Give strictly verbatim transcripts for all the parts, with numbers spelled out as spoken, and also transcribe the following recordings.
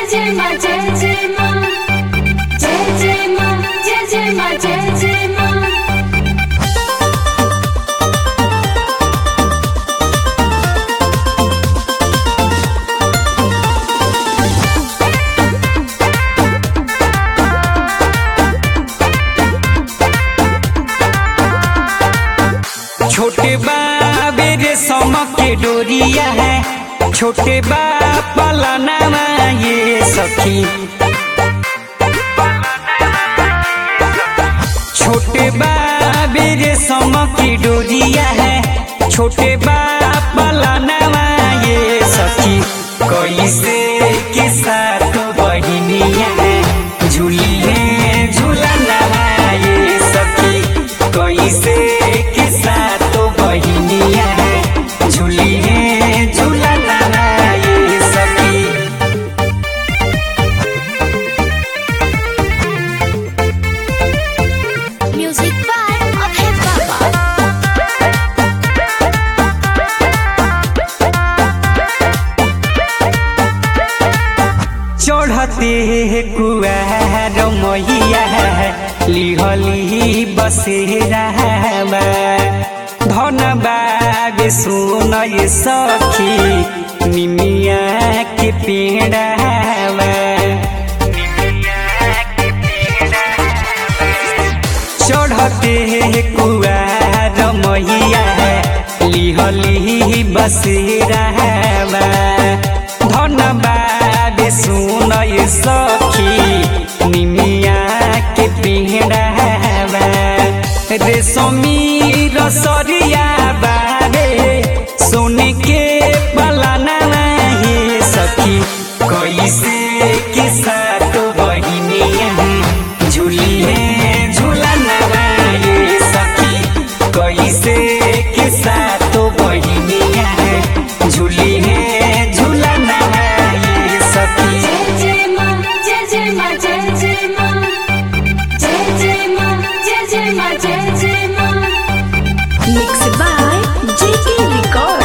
जय माँ जय जय माँ जय जय माँ जय जय माँ जय जय माँ। छोटे बाबे रे सम के डोरिया है, छोटे बाप नामा ये सखी। छोटे बाबे रे सम की डोरिया है, छोटे बाप नामा ये सखी। कैसे के साथ बहिनिया है, झूली है झूला नवा ये सखी। कैसे के साथ बहिनिया है, झूली है झूला नवा ये सखी। म्यूजिक बाय अभय बाबा। चढ़ते कुआर मैया लिहली बसेरा धन बाबे सुन सखी निमिया के पेड़ा। चढ़ते कुआर मैया लिहली बसेरा धन बाबे सुन सखी निमिया के पेड़ा। रेशमी रसरिया बाबे सोने के पलाना ये सखी। कैसे के साथ बहिनिया है, झूली है झूला नवा ये सखी। कैसे के साथ बहिनिया है, झूली है झूला नवा ये सखी। जय जय माँ जय जय माँ जय जय माँ जय जय माँ जय जय माँ जय जय माँ। Mix by JK record.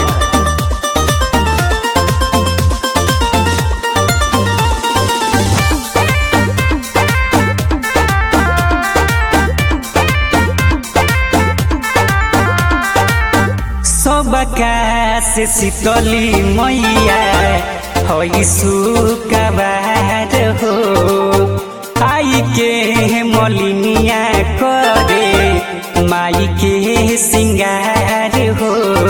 सबका से शीतली मैया हई सुकबार हो। आई के मलिनिया करे माई के सिंगार हो।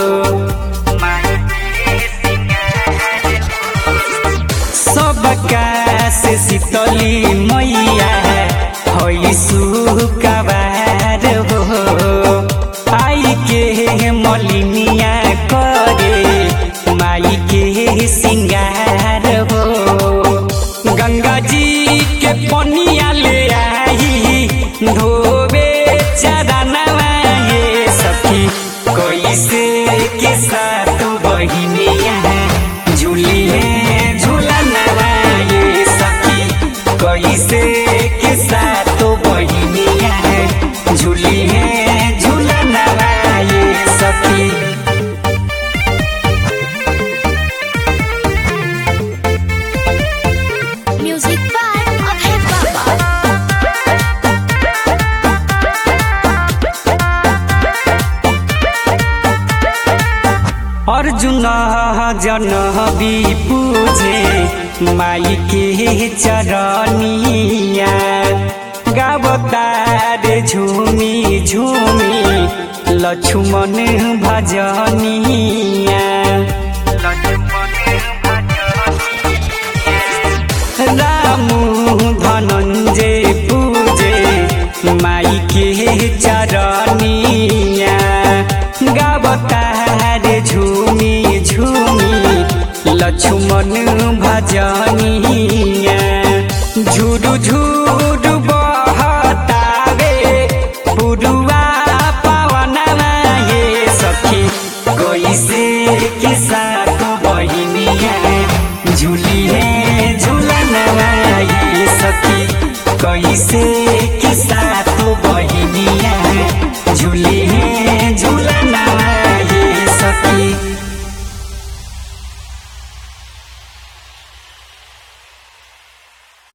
सबका से शीतली मैया हई सुकबार हो। आई के मलिनिया करे माई के सिंगार हो। गंगा जी के पनिया ले आई धोबे चरनवा ये सखी। कैसे के साथ बहिनिया है, झूली है झूला नवा ये सखी। कैसे के साथ बहिनिया है, झूली है झूला नवा ये सखी। म्यूजिक बाय अभय बाबा। अर्जुन जनबी पूजे माई के चरनिया। गावतार झूमी झूमी लक्ष्मण भजनिया। राम धनंजय पूजे माई के चरनिया। गावतार झूमी झूमी लक्ष्मण भजनिया। झूरू झूरू बहतावे पुरुआ पवनवा ये सखी। कैसे के साथ बहिनिया झूली है झूला नवा ये सखी। कैसे के साथ बहिनिया झूली है